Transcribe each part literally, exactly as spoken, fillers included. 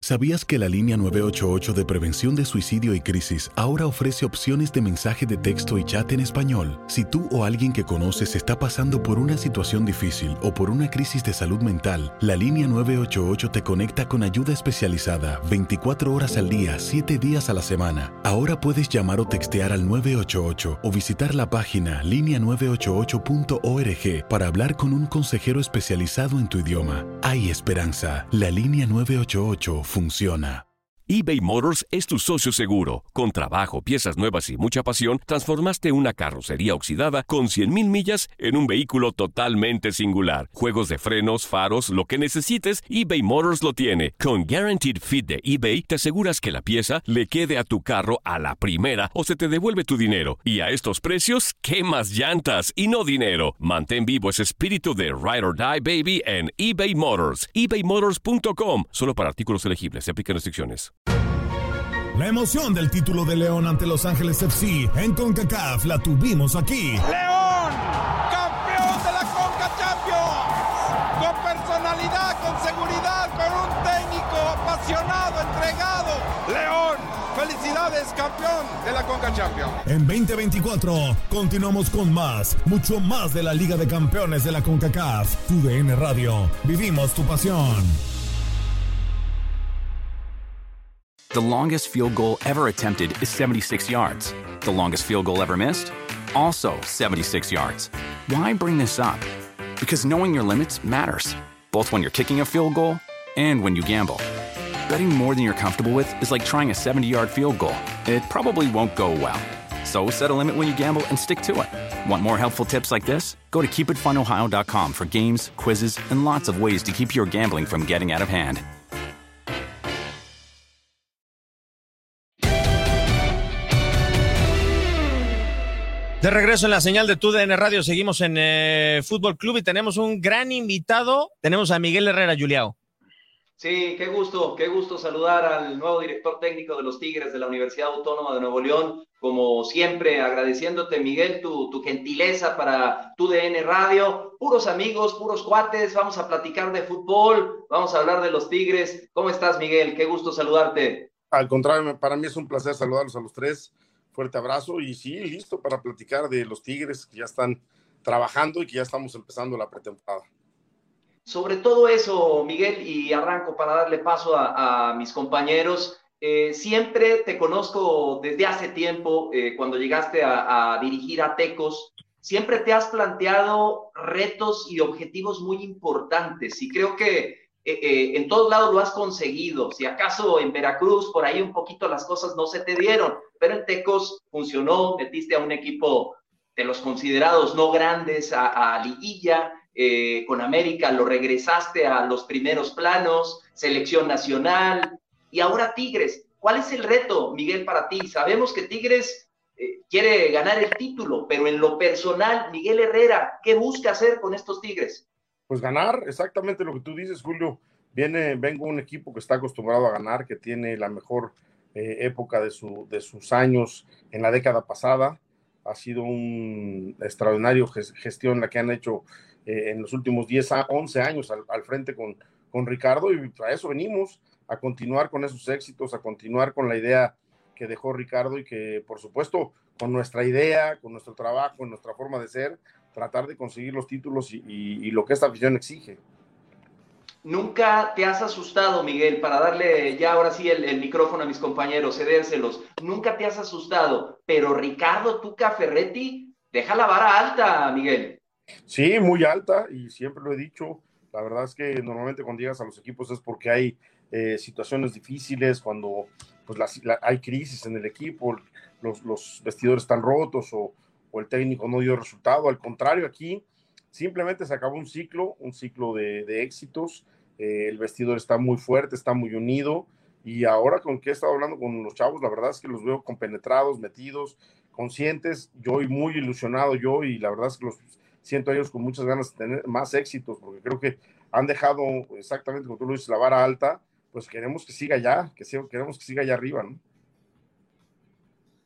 ¿Sabías que la línea nueve ocho ocho de prevención de suicidio y crisis ahora ofrece opciones de mensaje de texto y chat en español? Si tú o alguien que conoces está pasando por una situación difícil o por una crisis de salud mental, la línea nueve ocho ocho te conecta con ayuda especializada veinticuatro horas al día, siete días a la semana. Ahora puedes llamar o textear al nueve ocho ocho o visitar la página línea nueve ocho ocho punto org para hablar con un consejero especializado en tu idioma. Hay esperanza. La línea nueve ocho ocho funciona. eBay Motors es tu socio seguro. Con trabajo, piezas nuevas y mucha pasión, transformaste una carrocería oxidada con cien mil millas en un vehículo totalmente singular. Juegos de frenos, faros, lo que necesites, eBay Motors lo tiene. Con Guaranteed Fit de eBay, te aseguras que la pieza le quede a tu carro a la primera o se te devuelve tu dinero. Y a estos precios, ¿qué más llantas y no dinero? Mantén vivo ese espíritu de Ride or Die, baby, en eBay Motors. ebay motors punto com. Solo para artículos elegibles. Se aplican restricciones. La emoción del título de León ante Los Ángeles F C en CONCACAF la tuvimos aquí. ¡León! ¡Campeón de la Conca Champions! Con personalidad, con seguridad, con un técnico apasionado, entregado. ¡León! ¡Felicidades, campeón de la Conca Champions! En veinte veinticuatro continuamos con más, mucho más de la Liga de Campeones de la CONCACAF. Tu D N Radio. Vivimos tu pasión. The longest field goal ever attempted is seventy-six yards. The longest field goal ever missed? Also seventy-six yards. Why bring this up? Because knowing your limits matters, both when you're kicking a field goal and when you gamble. Betting more than you're comfortable with is like trying a seventy-yard field goal. It probably won't go well. So set a limit when you gamble and stick to it. Want more helpful tips like this? Go to keep it fun ohio dot com for games, quizzes, and lots of ways to keep your gambling from getting out of hand. De regreso en la señal de Tu D N Radio, seguimos en eh, Fútbol Club y tenemos un gran invitado. Tenemos a Miguel Herrera, Juliao. Sí, qué gusto, qué gusto saludar al nuevo director técnico de los Tigres de la Universidad Autónoma de Nuevo León. Como siempre, agradeciéndote, Miguel, tu, tu gentileza para Tu D N Radio. Puros amigos, puros cuates, vamos a platicar de fútbol, vamos a hablar de los Tigres. ¿Cómo estás, Miguel? Qué gusto saludarte. Al contrario, para mí es un placer saludarlos a los tres. Fuerte abrazo y sí, listo para platicar de los Tigres que ya están trabajando y que ya estamos empezando la pretemporada. Sobre todo eso, Miguel, y arranco para darle paso a, a mis compañeros. Eh, siempre te conozco desde hace tiempo, eh, cuando llegaste a, a dirigir a Tecos, siempre te has planteado retos y objetivos muy importantes y creo que Eh, eh, en todos lados lo has conseguido. Si acaso en Veracruz por ahí un poquito las cosas no se te dieron, pero en Tecos funcionó, metiste a un equipo de los considerados no grandes a, a liguilla, eh, con América lo regresaste a los primeros planos, selección nacional y ahora Tigres. ¿Cuál es el reto, Miguel, para ti? Sabemos que Tigres eh, quiere ganar el título, pero en lo personal, Miguel Herrera, ¿qué busca hacer con estos Tigres? Pues ganar, exactamente lo que tú dices, Julio. Viene, vengo un equipo que está acostumbrado a ganar, que tiene la mejor eh, época de, su, de sus años en la década pasada. Ha sido un extraordinario gestión la que han hecho eh, en los últimos diez a once años al, al frente con, con Ricardo, y para eso venimos, a continuar con esos éxitos, a continuar con la idea que dejó Ricardo y que, por supuesto, con nuestra idea, con nuestro trabajo, con nuestra forma de ser, tratar de conseguir los títulos y, y, y lo que esta afición exige. ¿Nunca te has asustado, Miguel, para darle ya ahora sí el, el micrófono a mis compañeros, cedérselos? ¿Nunca te has asustado? Pero Ricardo Tuca Ferretti deja la vara alta, Miguel. Sí, muy alta, y siempre lo he dicho. La verdad es que normalmente cuando llegas a los equipos es porque hay eh, situaciones difíciles, cuando pues, la, la, hay crisis en el equipo, los, los vestidores están rotos o o el técnico no dio resultado. Al contrario, aquí simplemente se acabó un ciclo, un ciclo de, de éxitos. Eh, el vestidor está muy fuerte, está muy unido, y ahora con que he estado hablando con los chavos, la verdad es que los veo compenetrados, metidos, conscientes. Yo y muy ilusionado yo, y la verdad es que los siento a ellos con muchas ganas de tener más éxitos, porque creo que han dejado exactamente como tú lo dices, la vara alta. Pues queremos que siga allá, que siga, queremos que siga allá arriba, ¿no?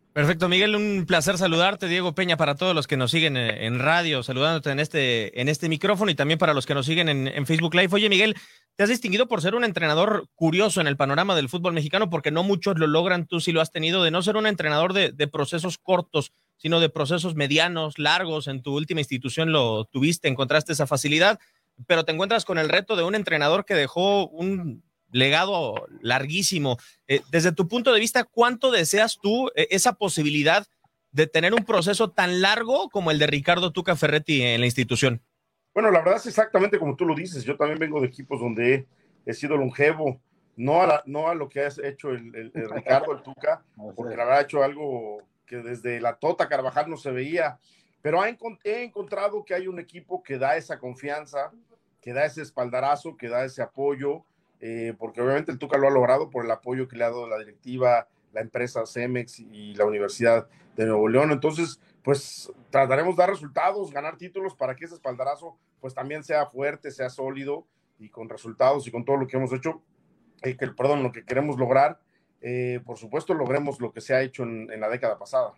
Perfecto, Miguel, un placer saludarte. Diego Peña, para todos los que nos siguen en radio, saludándote en este, en este micrófono, y también para los que nos siguen en, en Facebook Live. Oye, Miguel, te has distinguido por ser un entrenador curioso en el panorama del fútbol mexicano, porque no muchos lo logran, tú sí lo has tenido, de no ser un entrenador de, de procesos cortos, sino de procesos medianos, largos. En tu última institución lo tuviste, encontraste esa facilidad, pero te encuentras con el reto de un entrenador que dejó un legado larguísimo. Eh, desde tu punto de vista, ¿cuánto deseas tú eh, esa posibilidad de tener un proceso tan largo como el de Ricardo Tuca Ferretti en la institución? Bueno, la verdad es exactamente como tú lo dices. Yo también vengo de equipos donde he, he sido longevo, no a, la, no a lo que ha hecho el, el, el Ricardo, el Tuca, porque la verdad ha hecho algo que desde la Tota Carvajal no se veía, pero he, he encontrado que hay un equipo que da esa confianza, que da ese espaldarazo, que da ese apoyo, Eh, porque obviamente el Tuca lo ha logrado por el apoyo que le ha dado la directiva, la empresa Cemex y la Universidad de Nuevo León. Entonces, pues trataremos de dar resultados, ganar títulos para que ese espaldarazo pues también sea fuerte, sea sólido, y con resultados y con todo lo que hemos hecho, eh, que, perdón, lo que queremos lograr, eh, por supuesto logremos lo que se ha hecho en, en la década pasada.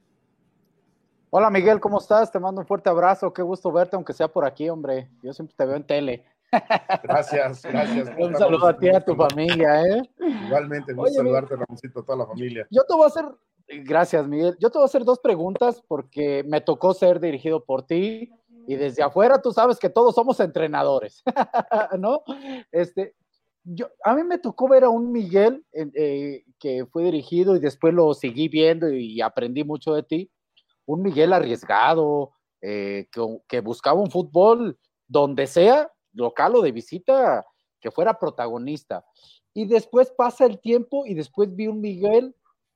Hola Miguel, ¿cómo estás? Te mando un fuerte abrazo, qué gusto verte, aunque sea por aquí, hombre. Yo siempre te veo en tele. Gracias, gracias. Un saludo a ti y a tu familia, ¿eh? Igualmente, gusto Oye, saludarte, Ramoncito, a toda la familia. Yo te voy a hacer, gracias Miguel, yo te voy a hacer dos preguntas porque me tocó ser dirigido por ti y desde afuera tú sabes que todos somos entrenadores, ¿no? Este, yo, a mí me tocó ver a un Miguel eh, que fue dirigido y después lo seguí viendo y aprendí mucho de ti, un Miguel arriesgado, eh, que, que buscaba un fútbol donde sea, local o de visita, que fuera protagonista. Y después pasa el tiempo y después vi un Miguel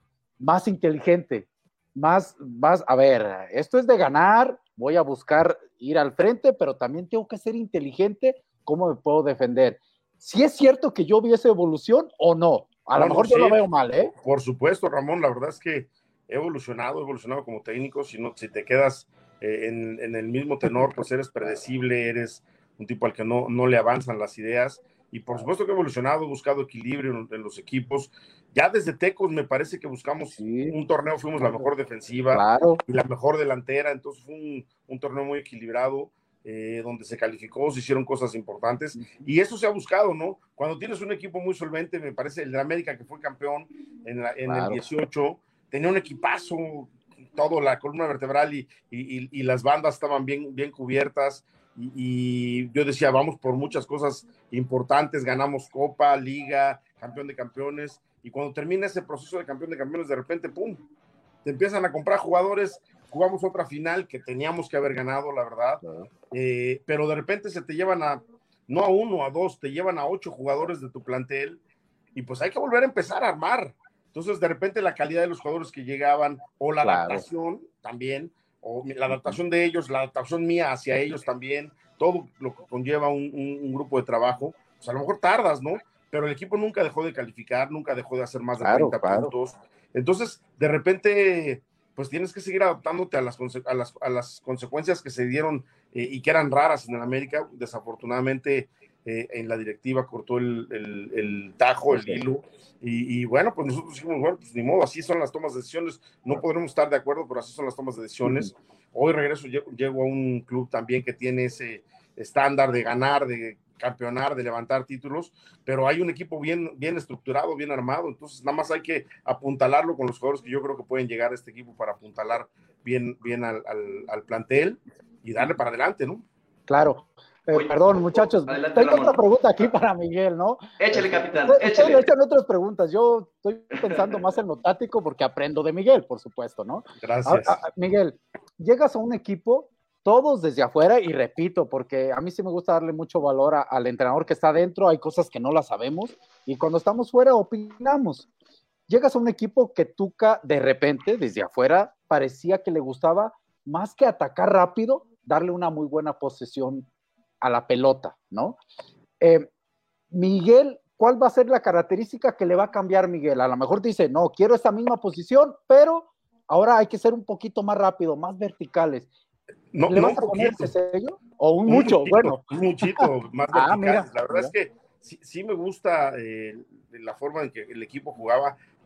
más inteligente, más, más, a ver, esto es de ganar, voy a buscar ir al frente, pero también tengo que ser inteligente, ¿cómo me puedo defender? ¿Sí es cierto que yo vi esa evolución o no? A bueno, lo mejor sí, yo lo veo mal, ¿eh? Por supuesto, Ramón, la verdad es que he evolucionado, he evolucionado como técnico. Si, no, si te quedas eh, en, en el mismo tenor, pues eres predecible, eres un tipo al que no, no le avanzan las ideas, y por supuesto que he evolucionado, he buscado equilibrio en, en los equipos. Ya desde Tecos me parece que buscamos sí, un torneo, fuimos la mejor defensiva, claro, y la mejor delantera, entonces fue un, un torneo muy equilibrado, eh, donde se calificó, se hicieron cosas importantes, y eso se ha buscado, ¿no? Cuando tienes un equipo muy solvente, me parece el de América, que fue campeón en, la, en claro. el dieciocho, tenía un equipazo, todo, la columna vertebral y, y, y las bandas estaban bien, bien cubiertas, y, y yo decía, vamos por muchas cosas importantes, ganamos Copa, Liga, campeón de campeones, y cuando termina ese proceso de campeón de campeones, de repente, ¡pum!, te empiezan a comprar jugadores, jugamos otra final que teníamos que haber ganado, la verdad, uh-huh. eh, pero de repente se te llevan a, no a uno, a dos, te llevan a ocho jugadores de tu plantel, y pues hay que volver a empezar a armar. Entonces, de repente, la calidad de los jugadores que llegaban, o la claro. adaptación también, o la adaptación de ellos, la adaptación mía hacia ellos también, todo lo que conlleva un, un, un grupo de trabajo, pues a lo mejor tardas, ¿no? Pero el equipo nunca dejó de calificar, nunca dejó de hacer más de claro, treinta claro. puntos. Entonces, de repente, pues tienes que seguir adaptándote a las, a las, a las consecuencias que se dieron eh, y que eran raras en el América. Desafortunadamente, eh, en la directiva cortó el, el, el tajo, el hilo, y, y bueno, pues nosotros dijimos, bueno, pues ni modo, así son las tomas de decisiones, no podremos estar de acuerdo, pero así son las tomas de decisiones. Hoy regreso, llego, llego a un club también que tiene ese estándar de ganar, de campeonar, de levantar títulos, pero hay un equipo bien, bien estructurado, bien armado, entonces nada más hay que apuntalarlo con los jugadores que yo creo que pueden llegar a este equipo para apuntalar bien, bien al, al, al plantel y darle para adelante, ¿no? Claro. Eh, Oye, perdón, muchachos, adelante, tengo Ramón. Otra pregunta aquí para Miguel, ¿no? Échale, capitán, Ustedes échale. echan otras preguntas, yo estoy pensando más en lo táctico porque aprendo de Miguel, por supuesto, ¿no? Gracias. A, a, Miguel, llegas a un equipo, todos desde afuera, y repito, porque a mí sí me gusta darle mucho valor a, al entrenador que está adentro, hay cosas que no las sabemos, y cuando estamos fuera opinamos. Llegas a un equipo que Tuca, de repente, desde afuera, parecía que le gustaba, más que atacar rápido, darle una muy buena posesión a la pelota, ¿no? Eh, Miguel, ¿cuál va a ser la característica que le va a cambiar Miguel? A lo mejor dice, no, quiero esa misma posición, pero ahora hay que ser un poquito más rápido, más verticales. No, ¿Le no vas a un poner poquito. ese sello? ¿O un, un mucho? Muchito, bueno. Un muchito más ah, verticales. mira, La verdad mira. es que sí, sí me gusta eh, la forma en que el equipo jugaba,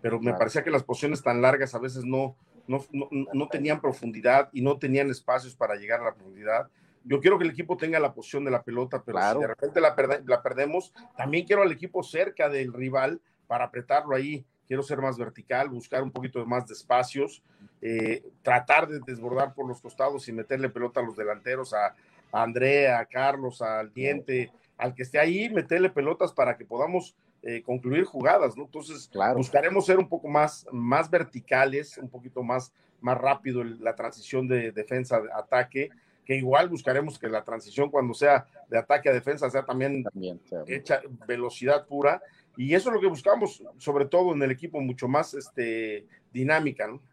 pero me parecía que las posiciones tan largas a veces no, no, no, no tenían profundidad y no tenían espacios para llegar a la profundidad. Yo quiero que el equipo tenga la posición de la pelota, pero claro, si de repente la, perde, la perdemos, también quiero al equipo cerca del rival para apretarlo ahí. Quiero ser más vertical, buscar un poquito más de espacios, eh, tratar de desbordar por los costados y meterle pelota a los delanteros, a, a Andrea, a Carlos, al Diente, al que esté ahí, meterle pelotas para que podamos eh, concluir jugadas, ¿no? Entonces, claro, buscaremos ser un poco más, más verticales, un poquito más, más rápido el, la transición de defensa-ataque, que igual buscaremos que la transición cuando sea de ataque a defensa sea también, también hecha velocidad pura, y eso es lo que buscamos, sobre todo en el equipo, mucho más este, dinámica, ¿no?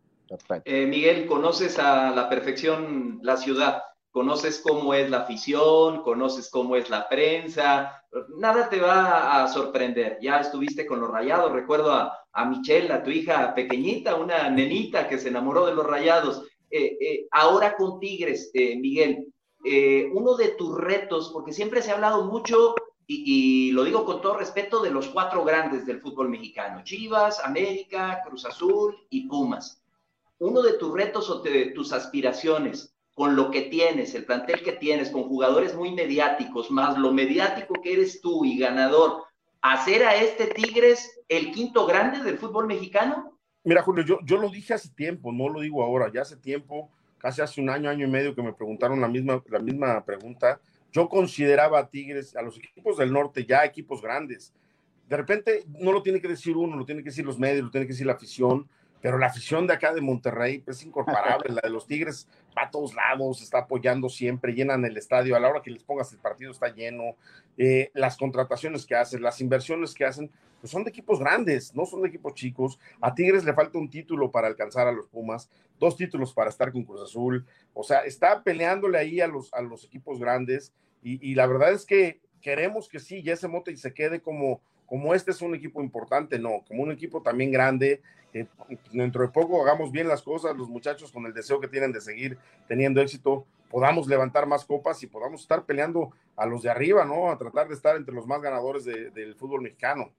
Eh, Miguel, conoces a la perfección la ciudad, conoces cómo es la afición, conoces cómo es la prensa, nada te va a sorprender. Ya estuviste con los Rayados, recuerdo a, a Michelle, a tu hija pequeñita, una nenita que se enamoró de los Rayados. Eh, eh, ahora con Tigres, eh, Miguel, eh, uno de tus retos, porque siempre se ha hablado mucho, y, y lo digo con todo respeto, de los cuatro grandes del fútbol mexicano: Chivas, América, Cruz Azul y Pumas. Uno de tus retos o de tus aspiraciones, con lo que tienes, el plantel que tienes, con jugadores muy mediáticos, más lo mediático que eres tú y ganador, ¿hacer a este Tigres el quinto grande del fútbol mexicano? Mira, Julio, yo, yo lo dije hace tiempo, no lo digo ahora, ya hace tiempo, casi hace un año, año y medio que me preguntaron la misma, la misma pregunta. Yo consideraba a Tigres, a los equipos del norte, ya equipos grandes. De repente no lo tiene que decir uno, lo tiene que decir los medios, lo tiene que decir la afición, pero la afición de acá de Monterrey es incomparable. La de los Tigres va a todos lados, está apoyando siempre, llenan el estadio, a la hora que les pongas el partido está lleno. Eh, las contrataciones que hacen, las inversiones que hacen, pues son de equipos grandes, no son de equipos chicos. A Tigres le falta un título para alcanzar a los Pumas, dos títulos para estar con Cruz Azul, o sea, está peleándole ahí a los, a los equipos grandes, y, y la verdad es que queremos que sí, ya ese mote se quede como, como este es un equipo importante, no, como un equipo también grande. Eh, dentro de poco hagamos bien las cosas, los muchachos con el deseo que tienen de seguir teniendo éxito, podamos levantar más copas y podamos estar peleando a los de arriba, ¿no? A tratar de estar entre los más ganadores de, del fútbol mexicano.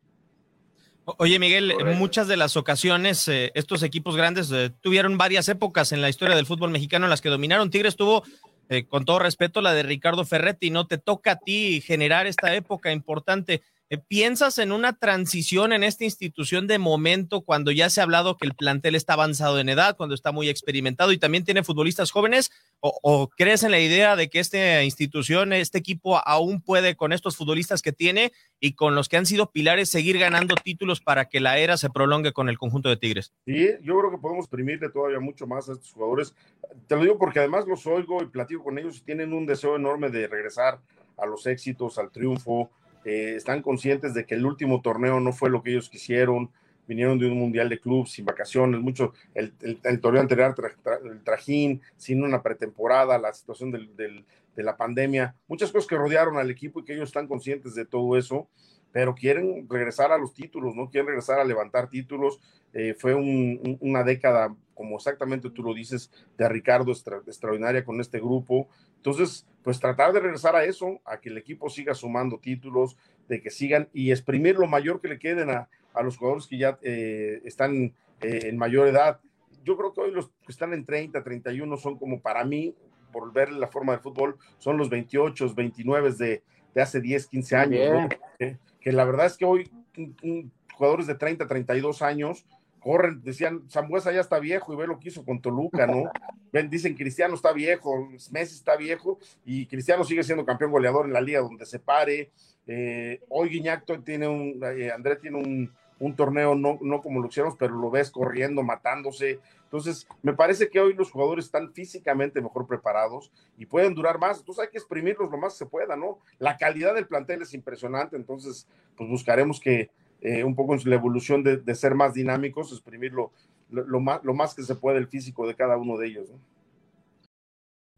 Oye, Miguel, en muchas de las ocasiones eh, estos equipos grandes eh, tuvieron varias épocas en la historia del fútbol mexicano en las que dominaron. Tigres tuvo, eh, con todo respeto, la de Ricardo Ferretti, ¿no? Te toca a ti generar esta época importante. ¿Piensas en una transición en esta institución de momento cuando ya se ha hablado que el plantel está avanzado en edad, cuando está muy experimentado y también tiene futbolistas jóvenes? ¿O, o crees en la idea de que esta institución, este equipo aún puede con estos futbolistas que tiene y con los que han sido pilares seguir ganando títulos para que la era se prolongue con el conjunto de Tigres? Sí, yo creo que podemos exprimirle todavía mucho más a estos jugadores. Te lo digo porque además los oigo y platico con ellos y tienen un deseo enorme de regresar a los éxitos, al triunfo. Eh, están conscientes de que el último torneo no fue lo que ellos quisieron, vinieron de un mundial de clubes sin vacaciones, mucho el, el, el torneo anterior, tra, tra, el trajín, sin una pretemporada, la situación del, del, de la pandemia, muchas cosas que rodearon al equipo y que ellos están conscientes de todo eso, pero quieren regresar a los títulos, ¿no? Quieren regresar a levantar títulos. Eh, fue un, un, una década, como exactamente tú lo dices, de Ricardo extra, extraordinaria con este grupo. Entonces, pues tratar de regresar a eso, a que el equipo siga sumando títulos, de que sigan y exprimir lo mayor que le queden a, a los jugadores que ya eh, están eh, en mayor edad. Yo creo que hoy los que están en treinta, treinta y uno son como para mí, por ver la forma del fútbol, son los veintiocho, veintinueve de, de hace diez, quince años, ¿no? que, que la verdad es que hoy un, un, jugadores de treinta, treinta y dos años corren, decían, Sambuesa ya está viejo y ve lo que hizo con Toluca, ¿no? Ven, dicen Cristiano está viejo, Messi está viejo y Cristiano sigue siendo campeón goleador en la liga donde se pare. Eh, hoy Guiñac tiene un, eh, André tiene un, un torneo, no, no como lo hicieron, pero lo ves corriendo, matándose. Entonces, me parece que hoy los jugadores están físicamente mejor preparados y pueden durar más. Entonces, hay que exprimirlos lo más que se pueda, ¿no? La calidad del plantel es impresionante, entonces, pues buscaremos que Eh, un poco en la evolución de, de ser más dinámicos, exprimir lo, lo, lo, más, lo más que se puede el físico de cada uno de ellos, ¿no?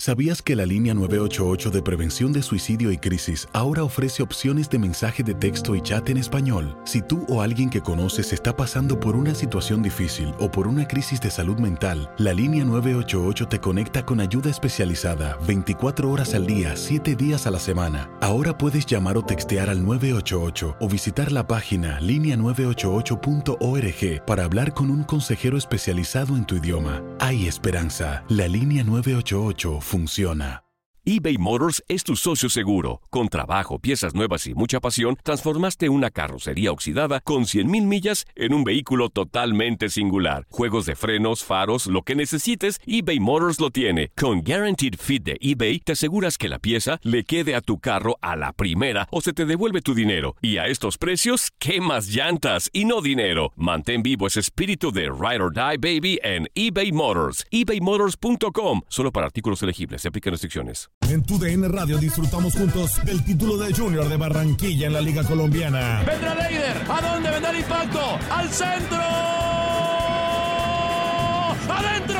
¿Sabías que la línea nueve ocho ocho de prevención de suicidio y crisis ahora ofrece opciones de mensaje de texto y chat en español? Si tú o alguien que conoces está pasando por una situación difícil o por una crisis de salud mental, la línea nueve ocho ocho te conecta con ayuda especializada veinticuatro horas al día, siete días a la semana. Ahora puedes llamar o textear al nueve ocho ocho o visitar la página línea nueve ocho ocho punto org para hablar con un consejero especializado en tu idioma. Hay esperanza. La línea nueve ocho ocho funciona. eBay Motors es tu socio seguro. Con trabajo, piezas nuevas y mucha pasión, transformaste una carrocería oxidada con cien mil millas en un vehículo totalmente singular. Juegos de frenos, faros, lo que necesites, eBay Motors lo tiene. Con Guaranteed Fit de eBay, te aseguras que la pieza le quede a tu carro a la primera o se te devuelve tu dinero. Y a estos precios, ¿qué más llantas y no dinero? Mantén vivo ese espíritu de Ride or Die, baby, en eBay Motors. ebay motors punto com. Solo para artículos elegibles. Se aplican restricciones. En tu D N Radio disfrutamos juntos del título de Junior de Barranquilla en la Liga Colombiana. Vendrá Leider. ¿A dónde vendrá el impacto? ¡Al centro! ¡Adentro!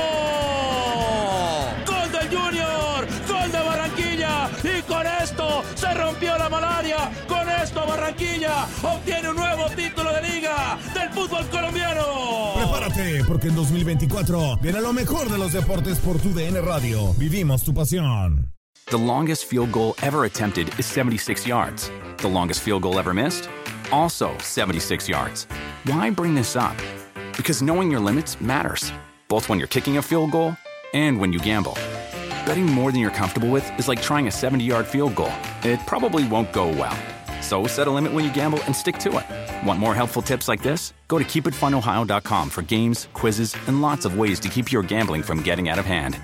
¡Gol del Junior! ¡Gol de Barranquilla! Y con esto se rompió la malaria. Con esto Barranquilla obtiene un nuevo título de liga del fútbol colombiano. Prepárate, porque en dos mil veinticuatro viene lo mejor de los deportes por tu D N Radio. Vivimos tu pasión. The longest field goal ever attempted is seventy-six yards. The longest field goal ever missed? Also seventy-six yards. Why bring this up? Because knowing your limits matters, both when you're kicking a field goal and when you gamble. Betting more than you're comfortable with is like trying a seventy-yard field goal. It probably won't go well. So set a limit when you gamble and stick to it. Want more helpful tips like this? Go to keep it fun ohio dot com for games, quizzes, and lots of ways to keep your gambling from getting out of hand.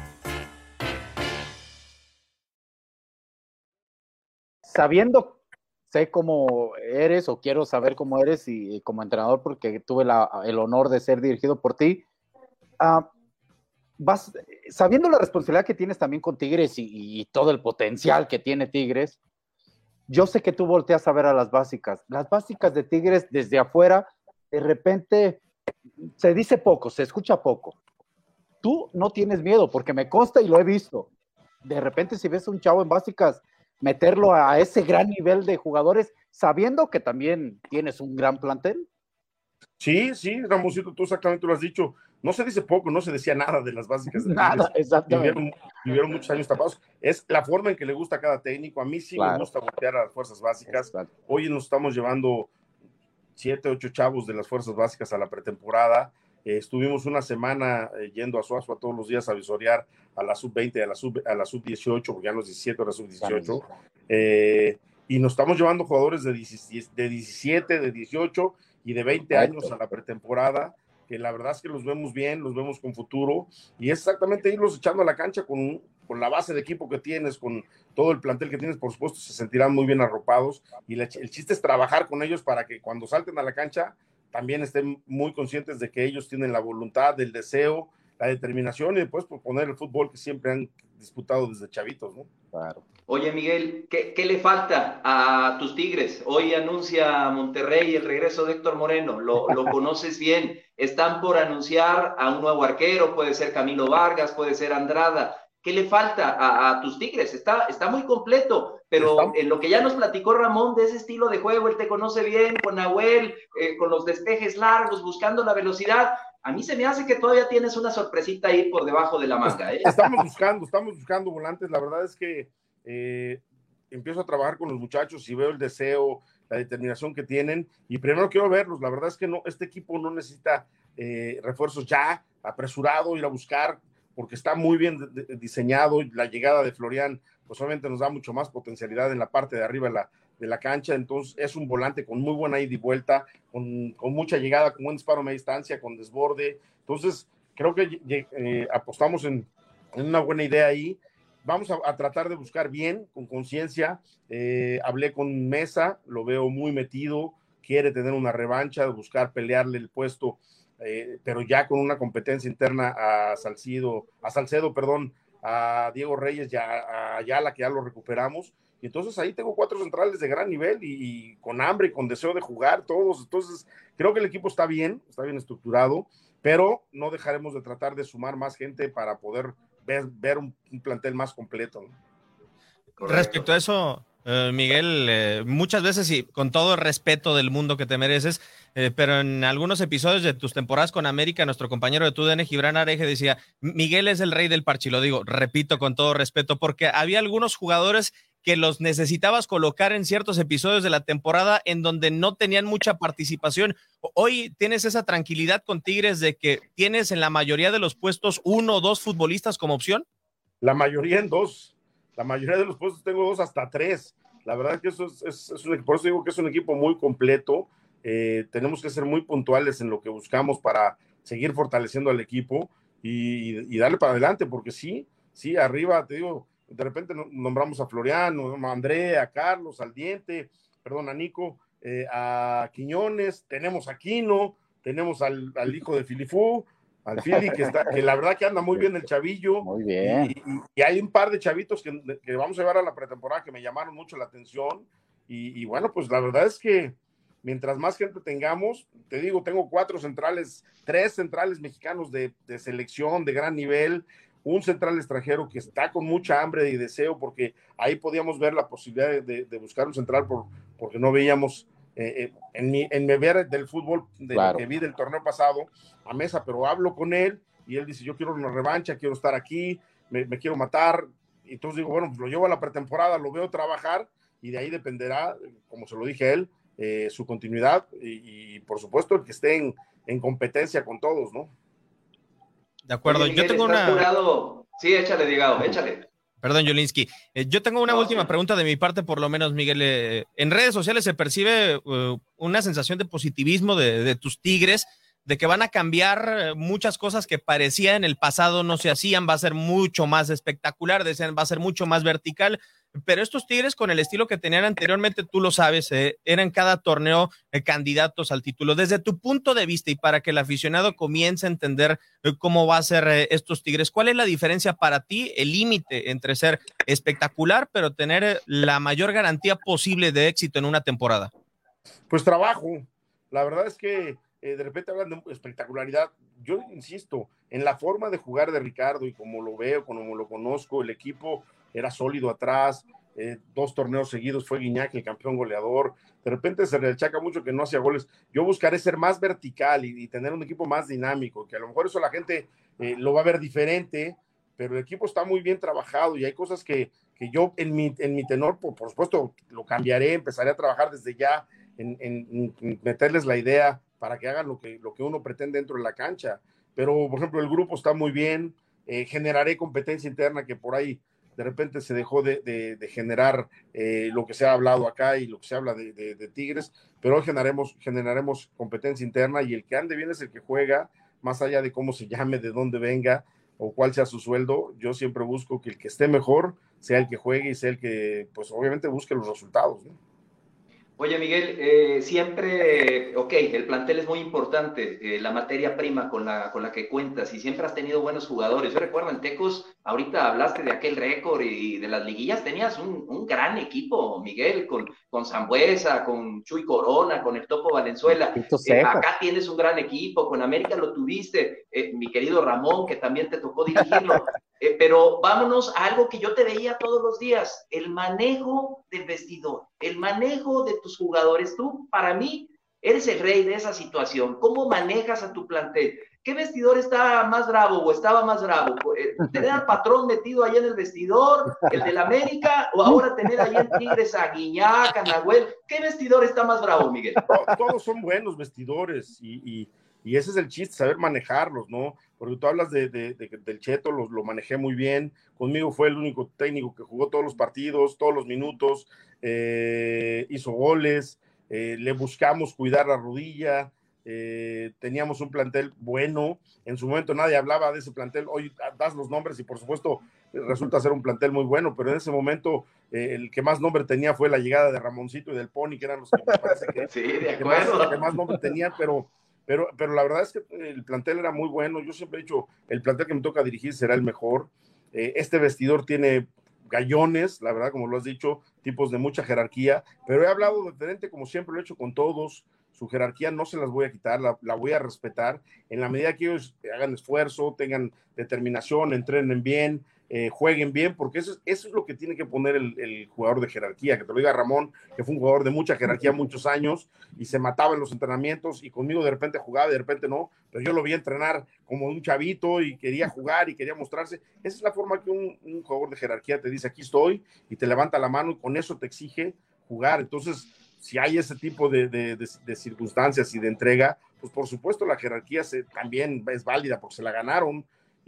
Sabiendo, sé cómo eres o quiero saber cómo eres y, y como entrenador porque tuve la, el honor de ser dirigido por ti, uh, vas, sabiendo la responsabilidad que tienes también con Tigres y, y todo el potencial que tiene Tigres, yo sé que tú volteas a ver a las básicas. Las básicas de Tigres desde afuera, de repente se dice poco, se escucha poco. Tú no tienes miedo porque me consta y lo he visto. De repente si ves a un chavo en básicas, meterlo a ese gran nivel de jugadores, sabiendo que también tienes un gran plantel. Sí, sí, Ramosito, tú exactamente lo has dicho. No se dice poco, no se decía nada de las básicas. De nada, exactamente. Vivieron, vivieron muchos años tapados. Es la forma en que le gusta a cada técnico. A mí sí claro. me gusta voltear a las fuerzas básicas. Exacto. Hoy nos estamos llevando siete, ocho chavos de las fuerzas básicas a la pretemporada. Eh, estuvimos una semana eh, yendo a Suazua todos los días a visorear a la sub veinte, a la sub, a la sub dieciocho, porque ya no es diecisiete, ahora sub dieciocho. Eh, y nos estamos llevando jugadores de diecisiete, de dieciocho y de veinte años a la pretemporada, que la verdad es que los vemos bien, los vemos con futuro, y es exactamente irlos echando a la cancha con, con la base de equipo que tienes, con todo el plantel que tienes, por supuesto, se sentirán muy bien arropados, y la, el chiste es trabajar con ellos para que cuando salten a la cancha también estén muy conscientes de que ellos tienen la voluntad, el deseo, la determinación, y después proponer el fútbol que siempre han disputado desde chavitos, ¿no? Claro. Oye, Miguel, ¿qué, qué le falta a tus Tigres? Hoy anuncia Monterrey el regreso de Héctor Moreno, lo, lo conoces bien. Están por anunciar a un nuevo arquero, puede ser Camilo Vargas, puede ser Andrada. ¿Qué le falta a, a tus Tigres? Está, está muy completo, pero en lo que ya nos platicó Ramón de ese estilo de juego, él te conoce bien, con Nahuel, eh, con los despejes largos, buscando la velocidad. A mí se me hace que todavía tienes una sorpresita ahí por debajo de la manga, ¿eh? Estamos buscando, estamos buscando volantes. La verdad es que eh, empiezo a trabajar con los muchachos y veo el deseo, la determinación que tienen, y primero quiero verlos. La verdad es que no, este equipo no necesita eh, refuerzos ya, apresurado, ir a buscar, porque está muy bien de, de, diseñado. La llegada de Florian, pues obviamente nos da mucho más potencialidad en la parte de arriba de la, de la cancha. Entonces es un volante con muy buena ida y vuelta, con, con mucha llegada, con buen disparo a media distancia, con desborde. Entonces creo que eh, apostamos en, en una buena idea ahí. Vamos a, a tratar de buscar bien, con conciencia. Eh, hablé con Mesa, lo veo muy metido, quiere tener una revancha, buscar pelearle el puesto, eh, pero ya con una competencia interna a Salcido, a Salcedo, perdón, a Diego Reyes, ya a Ayala, que ya lo recuperamos. Y entonces ahí tengo cuatro centrales de gran nivel y, y con hambre y con deseo de jugar todos. Entonces creo que el equipo está bien, está bien estructurado, pero no dejaremos de tratar de sumar más gente para poder ver, ver un, un plantel más completo, ¿no? Respecto a eso, eh, Miguel, eh, muchas veces y con todo el respeto del mundo que te mereces, eh, pero en algunos episodios de tus temporadas con América, nuestro compañero de T U D N, Gibran Areje, decía, Miguel es el rey del parche, y lo digo, repito con todo respeto, porque había algunos jugadores que los necesitabas colocar en ciertos episodios de la temporada en donde no tenían mucha participación. Hoy tienes esa tranquilidad con Tigres de que tienes en la mayoría de los puestos uno o dos futbolistas como opción. La mayoría en dos. La mayoría de los puestos tengo dos hasta tres. La verdad que eso es, es, es un, por eso digo que es un equipo muy completo. Eh, tenemos que ser muy puntuales en lo que buscamos para seguir fortaleciendo al equipo y, y darle para adelante, porque sí, sí, arriba, te digo, de repente nombramos a Floriano, a André, a Carlos, al Diente, perdón, a Nico, eh, a Quiñones, tenemos a Quino, tenemos al, al hijo de Filifú, al Fili, que, está, que la verdad que anda muy bien el chavillo. Muy bien. Y, y, y hay un par de chavitos que, que vamos a llevar a la pretemporada que me llamaron mucho la atención. Y, y bueno, pues la verdad es que mientras más gente tengamos, te digo, tengo cuatro centrales, tres centrales mexicanos de, de selección de gran nivel, un central extranjero que está con mucha hambre y deseo, porque ahí podíamos ver la posibilidad de, de, de buscar un central por, porque no veíamos eh, en, mi, en mi ver del fútbol de claro. Lo que vi del torneo pasado a Mesa, pero hablo con él y él dice, yo quiero una revancha, quiero estar aquí, me, me quiero matar. Y entonces digo, bueno, pues lo llevo a la pretemporada, lo veo trabajar y de ahí dependerá, como se lo dije a él, eh, su continuidad y, y por supuesto el que esté en, en competencia con todos, ¿no? De acuerdo, Oye, Miguel, yo tengo una... Jurado... Sí, échale, Digao, échale. Perdón, Jolinsky. Eh, yo tengo una no, última sí. pregunta de mi parte, por lo menos, Miguel. Eh, en redes sociales se percibe uh, una sensación de positivismo de, de tus Tigres, de que van a cambiar muchas cosas que parecía en el pasado no se hacían, va a ser mucho más espectacular, decían, va a ser mucho más vertical, pero estos Tigres con el estilo que tenían anteriormente, tú lo sabes, eh, eran cada torneo eh, candidatos al título. Desde tu punto de vista y para que el aficionado comience a entender eh, cómo va a ser eh, estos Tigres, ¿cuál es la diferencia para ti, el límite entre ser espectacular pero tener eh, la mayor garantía posible de éxito en una temporada? Pues trabajo, la verdad es que Eh, de repente hablan de espectacularidad. Yo insisto, en la forma de jugar de Ricardo y como lo veo, como lo conozco, el equipo era sólido atrás, eh, dos torneos seguidos fue Guiñac el campeón goleador, de repente se le achaca mucho que no hacía goles. Yo buscaré ser más vertical y, y tener un equipo más dinámico, que a lo mejor eso la gente eh, lo va a ver diferente, pero el equipo está muy bien trabajado y hay cosas que, que yo en mi, en mi tenor, por, por supuesto, lo cambiaré, empezaré a trabajar desde ya en, en, en meterles la idea para que hagan lo que, lo que uno pretende dentro de la cancha. Pero, por ejemplo, el grupo está muy bien, eh, generaré competencia interna que por ahí de repente se dejó de, de, de generar eh, lo que se ha hablado acá y lo que se habla de, de, de Tigres, pero hoy generaremos, generaremos competencia interna y el que ande bien es el que juega, más allá de cómo se llame, de dónde venga o cuál sea su sueldo. Yo siempre busco que el que esté mejor sea el que juegue y sea el que, pues obviamente, busque los resultados, ¿no? Oye, Miguel, eh, siempre, ok, el plantel es muy importante, eh, la materia prima con la, con la que cuentas y siempre has tenido buenos jugadores. Yo recuerdo en Tecos, ahorita hablaste de aquel récord y de las liguillas, tenías un, un gran equipo, Miguel, con, con Sambuesa, con Chuy Corona, con el Topo Valenzuela. Eh, acá tienes un gran equipo, con América lo tuviste, eh, mi querido Ramón, que también te tocó dirigirlo. Eh, pero vámonos a algo que yo te veía todos los días, el manejo del vestidor, el manejo de tus jugadores. Tú, para mí, eres el rey de esa situación. ¿Cómo manejas a tu plantel? ¿Qué vestidor está más bravo o estaba más bravo? ¿Tener al patrón metido ahí en el vestidor, el del América, o ahora tener ahí en Tigres a Guiñac, a Nahuel? ¿Qué vestidor está más bravo, Miguel? Todos son buenos vestidores y, y, y ese es el chiste, saber manejarlos, ¿no? Porque tú hablas de, de, de, del Cheto, lo, lo manejé muy bien, conmigo fue el único técnico que jugó todos los partidos, todos los minutos, eh, hizo goles, eh, le buscamos cuidar la rodilla, eh, teníamos un plantel bueno, en su momento nadie hablaba de ese plantel, hoy das los nombres y por supuesto resulta ser un plantel muy bueno, pero en ese momento eh, el que más nombre tenía fue la llegada de Ramoncito y del Pony, que eran los que me parece que, sí, de que, más, que más nombre tenían, pero Pero, pero la verdad es que el plantel era muy bueno. Yo siempre he dicho, el plantel que me toca dirigir será el mejor. Eh, este vestidor tiene gallones, la verdad, como lo has dicho, tipos de mucha jerarquía, pero he hablado diferente, como siempre lo he hecho con todos, su jerarquía no se las voy a quitar, la, la voy a respetar en la medida que ellos hagan esfuerzo, tengan determinación, entrenen bien, eh, jueguen bien, porque eso es, eso es lo que tiene que poner el, el jugador de jerarquía, que te lo diga Ramón, que fue un jugador de mucha jerarquía muchos años y se mataba en los entrenamientos y conmigo de repente jugaba y de repente no, pero yo lo vi entrenar como un chavito y quería jugar y quería mostrarse. Esa es la forma que un, un jugador de jerarquía te dice, aquí estoy, y te levanta la mano y con eso te exige jugar. Entonces, si hay ese tipo de, de, de, de circunstancias y de entrega, pues por supuesto la jerarquía se, también es válida porque se la ganaron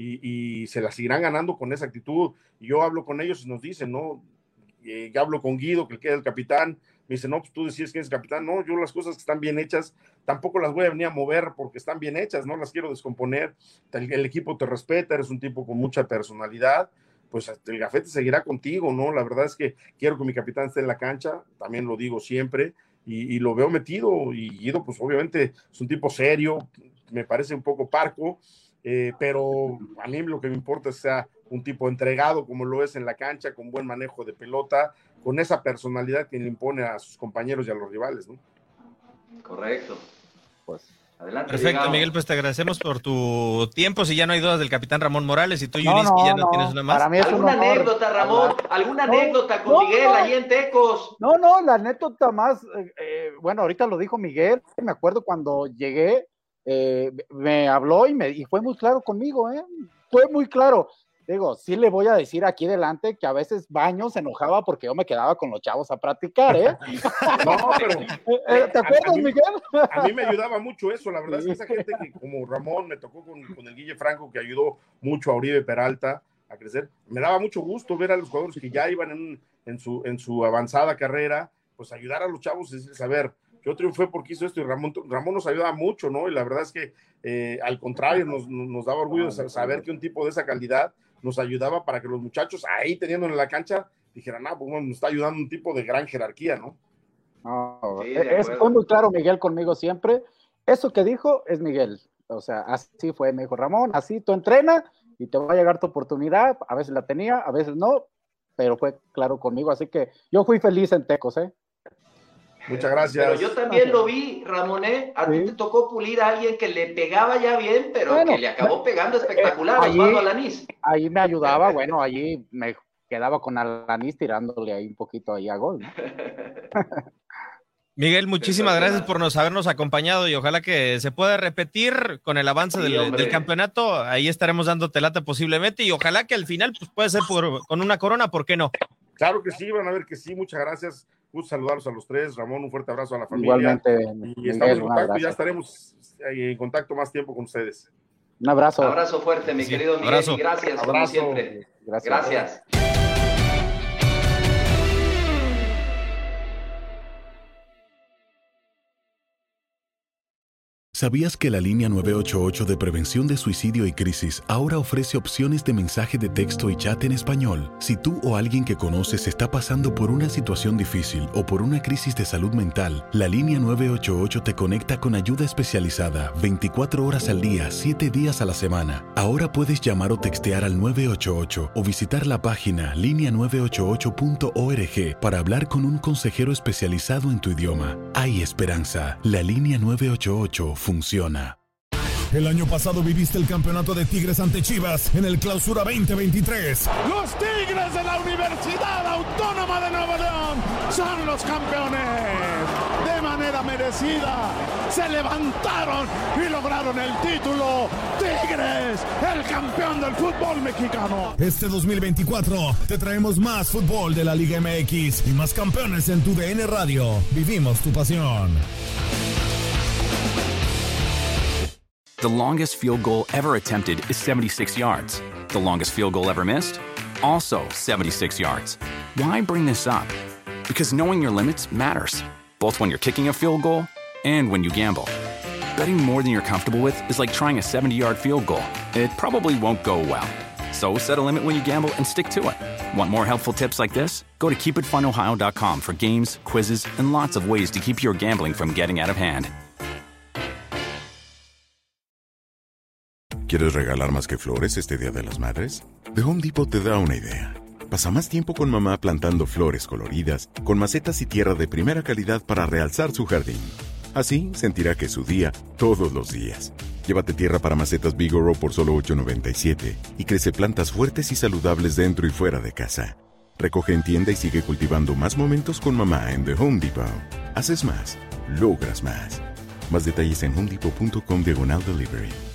y, y se la seguirán ganando con esa actitud. Y yo hablo con ellos y nos dicen, ¿no? Eh, ya hablo con Guido, que queda el capitán, me dice, no, pues tú decides quién es el capitán. No, yo las cosas que están bien hechas, tampoco las voy a venir a mover porque están bien hechas, no las quiero descomponer. El, el equipo te respeta, eres un tipo con mucha personalidad, pues el gafete seguirá contigo, ¿no? La verdad es que quiero que mi capitán esté en la cancha, también lo digo siempre, y, y lo veo metido, y Guido, pues obviamente es un tipo serio, me parece un poco parco, eh, pero a mí lo que me importa es que sea un tipo entregado, como lo es en la cancha, con buen manejo de pelota, con esa personalidad que le impone a sus compañeros y a los rivales, ¿no? Correcto. Pues adelante. Perfecto, llegamos. Miguel, pues te agradecemos por tu tiempo. Si ya no hay dudas del capitán Ramón Morales, y tú, No, Yuris, no, que ya no, no, tienes una más. para mí es un ¿Alguna honor anécdota, Ramón? hablar. ¿Alguna No, anécdota con no, Miguel no. ahí en Tecos? No, no, la anécdota más, eh, eh, bueno, ahorita lo dijo Miguel, me acuerdo cuando llegué, eh, me habló y, me, y fue muy claro conmigo, ¿eh? Fue muy claro. Digo, sí le voy a decir aquí delante que a veces Baño se enojaba porque yo me quedaba con los chavos a practicar, ¿eh? No, pero Eh, ¿Te acuerdas, a, a mí, Miguel? a mí me ayudaba mucho eso, la verdad es que esa gente que como Ramón me tocó con, con el Guille Franco, que ayudó mucho a Oribe Peralta a crecer, me daba mucho gusto ver a los jugadores que ya iban en, en, su, en su avanzada carrera, pues ayudar a los chavos y decirles, a ver, yo triunfé porque hizo esto, y Ramón, Ramón nos ayudaba mucho, ¿no? Y la verdad es que eh, al contrario, nos, nos daba orgullo saber que un tipo de esa calidad nos ayudaba para que los muchachos ahí teniendo en la cancha dijeran, ah, pues bueno, nos está ayudando un tipo de gran jerarquía, ¿no? No, Sí, de es, fue muy claro Miguel conmigo siempre. Eso que dijo es Miguel. O sea, así fue, me dijo Ramón, así tú entrena y te va a llegar tu oportunidad. A veces la tenía, a veces no, pero fue claro conmigo. Así que yo fui feliz en Tecos, ¿eh? Muchas gracias. Pero yo también lo vi, Ramón, ¿eh? A ti Sí. te tocó pulir a alguien que le pegaba ya bien, pero Bueno, que le acabó pegando espectacular, allí- Osvaldo Alanís. Ahí me ayudaba, bueno, allí me quedaba con Alanis tirándole ahí un poquito ahí a gol, ¿no? Miguel, muchísimas Sensacional. gracias por nos habernos acompañado y ojalá que se pueda repetir con el avance Sí, del, hombre. del campeonato. Ahí estaremos dándote lata posiblemente y ojalá que al final pues, puede ser por, con una corona, ¿por qué no? Claro que sí, van a ver que sí, muchas gracias. Gusto saludarlos a los tres. Ramón, un fuerte abrazo a la familia. Igualmente, Y Miguel, estamos en un contacto, abrazo. ya estaremos eh, en contacto más tiempo con ustedes. Un abrazo. Abrazo fuerte, mi Sí, querido Miguel, abrazo. y gracias, como Abrazo. siempre. Gracias. Gracias. ¿Sabías que la línea nueve ocho ocho de prevención de suicidio y crisis ahora ofrece opciones de mensaje de texto y chat en español? Si tú o alguien que conoces está pasando por una situación difícil o por una crisis de salud mental, la línea nueve ocho ocho te conecta con ayuda especializada veinticuatro horas al día, siete días a la semana. Ahora puedes llamar o textear al nueve ocho ocho o visitar la página línea nueve ocho ocho punto org para hablar con un consejero especializado en tu idioma. Hay esperanza. La línea nueve ocho ocho funciona. El año pasado viviste el campeonato de Tigres ante Chivas en el Clausura veinte veintitrés. Los Tigres de la Universidad Autónoma de Nuevo León son los campeones. De manera merecida, se levantaron y lograron el título. Tigres, el campeón del fútbol mexicano. Este dos mil veinticuatro te traemos más fútbol de la Liga M X y más campeones en tu D N Radio. Vivimos tu pasión. The longest field goal ever attempted is seventy-six yards. The longest field goal ever missed? Also seventy-six yards. Why bring this up? Because knowing your limits matters, both when you're kicking a field goal and when you gamble. Betting more than you're comfortable with is like trying a seventy-yard field goal. It probably won't go well. So set a limit when you gamble and stick to it. Want more helpful tips like this? Go to keep it fun ohio dot com for games, quizzes, and lots of ways to keep your gambling from getting out of hand. ¿Quieres regalar más que flores este Día de las Madres? The Home Depot te da una idea. Pasa más tiempo con mamá plantando flores coloridas, con macetas y tierra de primera calidad para realzar su jardín. Así sentirá que es su día todos los días. Llévate tierra para macetas Vigoro por solo ocho noventa y siete y crece plantas fuertes y saludables dentro y fuera de casa. Recoge en tienda y sigue cultivando más momentos con mamá en The Home Depot. Haces más, logras más. Más detalles en homedepot punto com diagonal delivery.